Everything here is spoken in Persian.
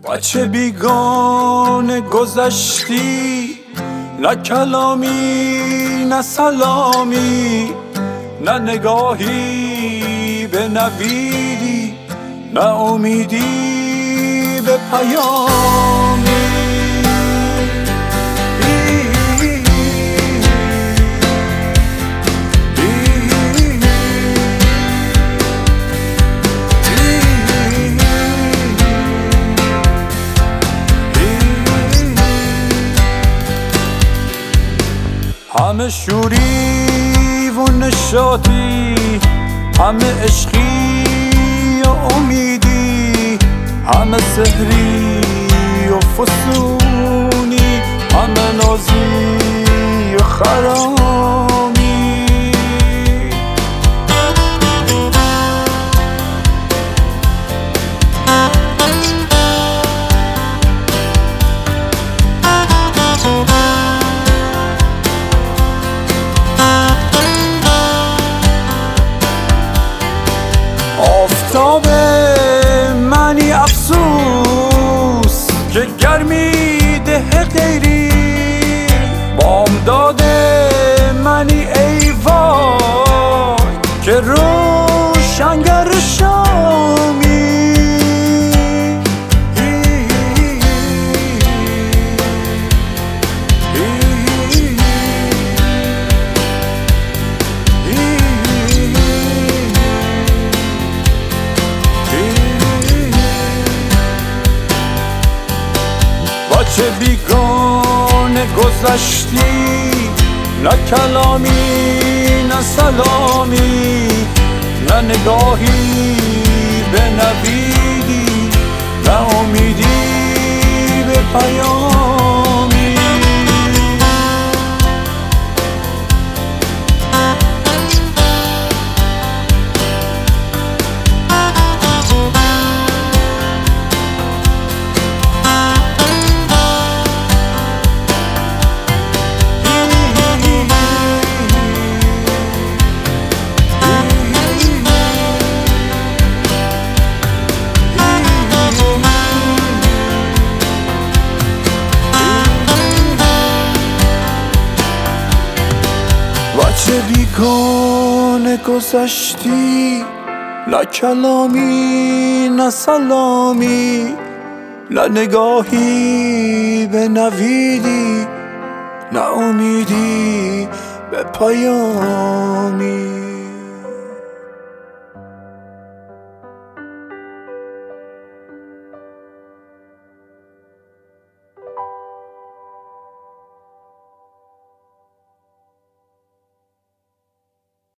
بچه بیگانه گذشتی، نه کلامی نه سلامی، نه نگاهی به نویدی، نه امیدی به پیامی. همه شوری و نشاطی، همه عشقی و امیدی، همه سحری و فسونی، همه نازی و خرامی. آفتاب منی افسوس که گرمی ده غیری، بامداد منی ای وای که روشنگر شامی. چه بیگانه گذشتی، نه کلامی نه سلامی، نه نگاهی به نویدی، نه امیدی به پیامی. چه بیگانه گذشتی، نه کلامی نه سلامی، نه نگاهی به نویدی، نه امیدی به پیامی.